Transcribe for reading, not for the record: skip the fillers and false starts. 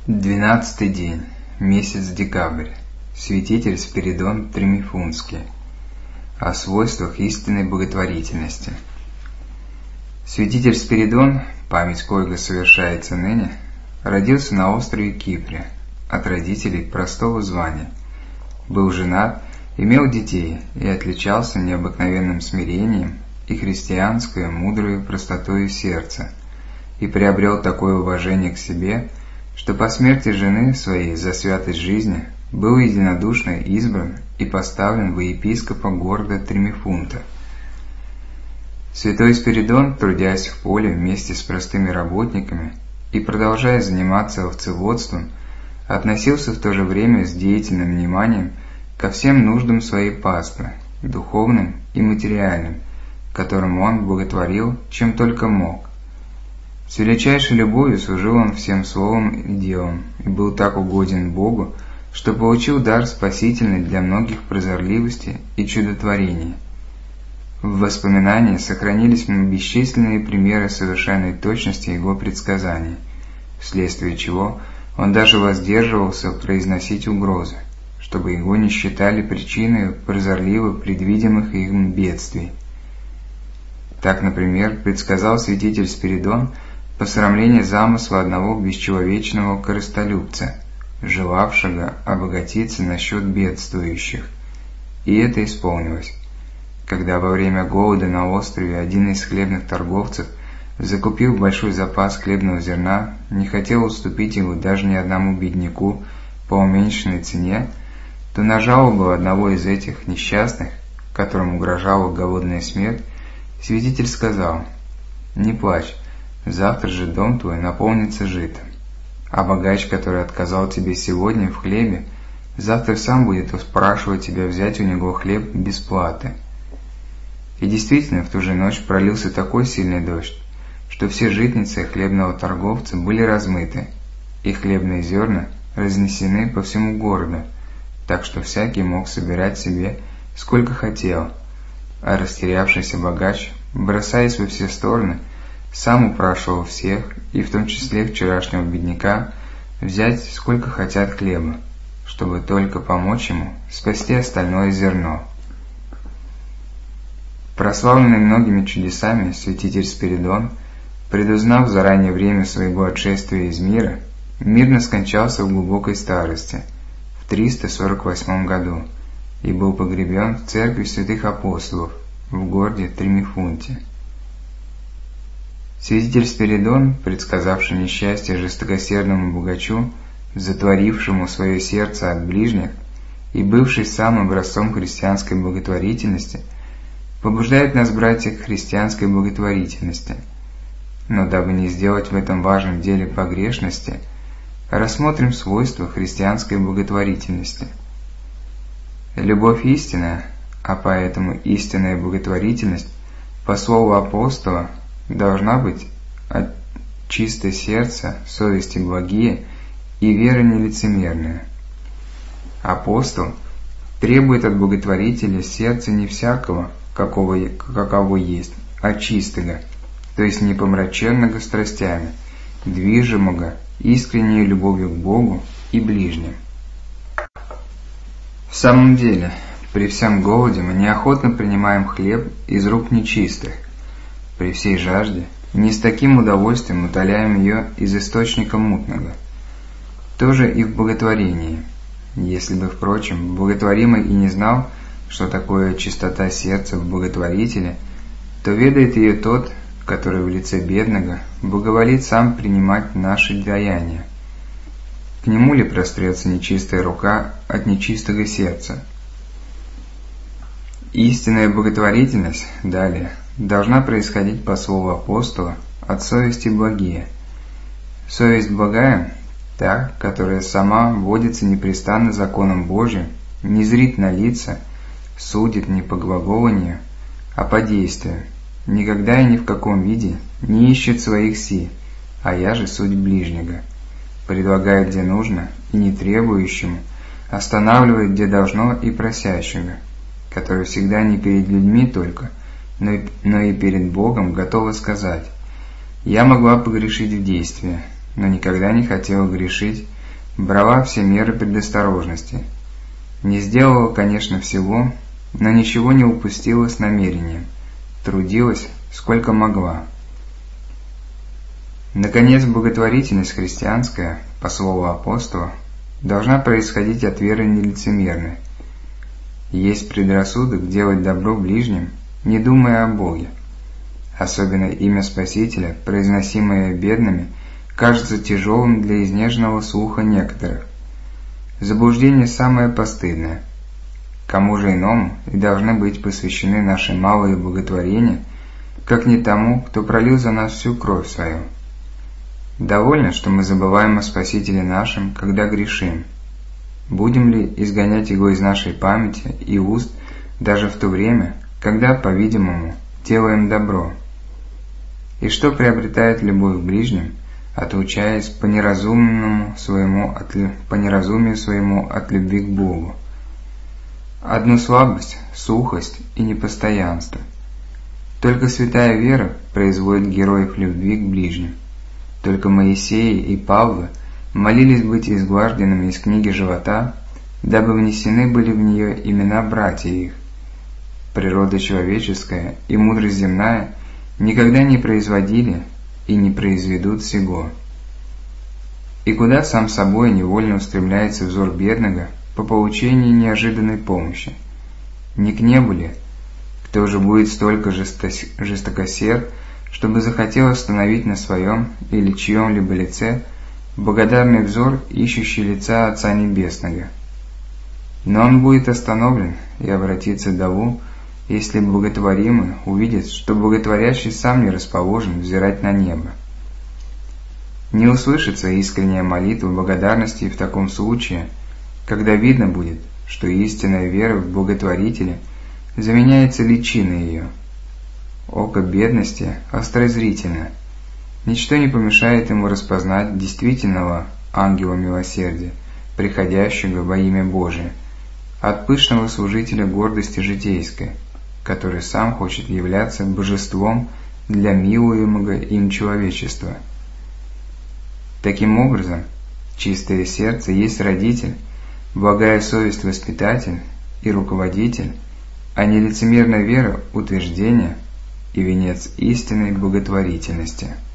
12-й день, месяц декабрь. Святитель Спиридон Тремифунский. О свойствах истинной благотворительности. Святитель Спиридон, память коего совершается ныне, родился на острове Кипре, от родителей простого звания. Был женат, имел детей и отличался необыкновенным смирением и христианскую мудрую простотою сердца, и приобрел такое уважение к себе, что по смерти жены своей за святость жизни был единодушно избран и поставлен во епископа города Тремифунта. Святой Спиридон, трудясь в поле вместе с простыми работниками и продолжая заниматься овцеводством, относился в то же время с деятельным вниманием ко всем нуждам своей паствы, духовным и материальным, которым он благотворил, чем только мог. С величайшей любовью служил он всем словом и делом, и был так угоден Богу, что получил дар спасительный для многих прозорливости и чудотворений. В воспоминании сохранились бесчисленные примеры совершенной точности его предсказаний, вследствие чего он даже воздерживался произносить угрозы, чтобы его не считали причиной прозорливо предвидимых им бедствий. Так, например, предсказал святитель Спиридон посрамление замысла одного бесчеловечного корыстолюбца, желавшего обогатиться насчет бедствующих. И это исполнилось, когда во время голода на острове один из хлебных торговцев, закупив большой запас хлебного зерна, не хотел уступить его даже ни одному бедняку по уменьшенной цене, то на жалобу одного из этих несчастных, которому угрожала голодная смерть, святитель сказал: «Не плачь, завтра же дом твой наполнится житом, а богач, который отказал тебе сегодня в хлебе, завтра сам будет спрашивать тебя взять у него хлеб без платы». И действительно, в ту же ночь пролился такой сильный дождь, что все житницы хлебного торговца были размыты, и хлебные зерна разнесены по всему городу, так что всякий мог собирать себе сколько хотел, а растерявшийся богач, бросаясь во все стороны, сам упрашивал всех, и в том числе вчерашнего бедняка, взять сколько хотят хлеба, чтобы только помочь ему спасти остальное зерно. Прославленный многими чудесами святитель Спиридон, предузнав заранее время своего отшествия из мира, мирно скончался в глубокой старости в 348 году и был погребен в церкви святых апостолов в городе Тремифунте. Святитель Спиридон, предсказавший несчастье жестокосердному богачу, затворившему свое сердце от ближних и бывший сам образцом христианской благотворительности, побуждает нас, братья, к христианской благотворительности. Но дабы не сделать в этом важном деле погрешности, рассмотрим свойства христианской благотворительности. Любовь истинная, а поэтому истинная благотворительность, по слову апостола, должна быть от чистого сердца, совести благие и веры нелицемерная. Апостол требует от благотворителя сердца не всякого, каково есть, а чистого, то есть не помраченного страстями, движимого искренней любовью к Богу и ближним. В самом деле, при всем голоде мы неохотно принимаем хлеб из рук нечистых, при всей жажде не с таким удовольствием утоляем ее из источника мутного. То же и в благотворении. Если бы, впрочем, благотворимый и не знал, что такое чистота сердца в благотворителе, то ведает ее тот, который в лице бедного благоволит сам принимать наши даяния. К нему ли прострется нечистая рука от нечистого сердца? Истинная благотворительность, далее, должна происходить по слову апостола от совести благие. Совесть благая – та, которая сама водится непрестанно законом Божиим, не зрит на лица, судит не по глаголанию, а по действию, никогда и ни в каком виде не ищет своих си, а я же суть ближнего, предлагает где нужно и не требующему, останавливает где должно и просящего, который всегда не перед людьми только, но и перед Богом готова сказать: «Я могла погрешить в действии, но никогда не хотела грешить брала все меры предосторожности. Не сделала, конечно, всего, но ничего не упустила с намерением, трудилась, сколько могла. Наконец, благотворительность христианская, по слову апостола, должна происходить от веры нелицемерной. Есть предрассудок делать добро ближним, не думая о Боге. Особенно имя Спасителя, произносимое бедными, кажется тяжелым для изнеженного слуха некоторых. Заблуждение самое постыдное. Кому же иному и должны быть посвящены наши малые благотворения, как не тому, кто пролил за нас всю кровь свою? Довольно, что мы забываем о Спасителе нашем, когда грешим. Будем ли изгонять его из нашей памяти и уст даже в то время, когда, по-видимому, делаем добро? И что приобретает любовь к ближним, отлучаясь по неразумию своему от любви к Богу? Одну слабость, сухость и непостоянство. Только святая вера производит героев любви к ближним. Только Моисей и Павла молились быть изглажденными из книги живота, дабы внесены были в нее имена братьев их. Природа человеческая и мудрость земная никогда не производили и не произведут сего. И куда сам собой невольно устремляется взор бедного по получении неожиданной помощи? Не к небу ли? Кто же будет столько жестокосерд, чтобы захотел остановить на своем или чьем-либо лице благодарный взор, ищущий лица Отца Небесного? Но он будет остановлен и обратится к Даву, если благотворимый увидит, что благотворящий сам не расположен взирать на небо. Не услышится искренняя молитва благодарности в таком случае, когда видно будет, что истинная вера в благотворителя заменяется личиной ее. Око бедности острозрительно. Ничто не помешает ему распознать действительного ангела милосердия, приходящего во имя Божие, от пышного служителя гордости житейской, который сам хочет являться божеством для милуемого им человечества. Таким образом, чистое сердце есть родитель, благая совесть воспитатель и руководитель, а не лицемерная вера утверждение и венец истинной благотворительности.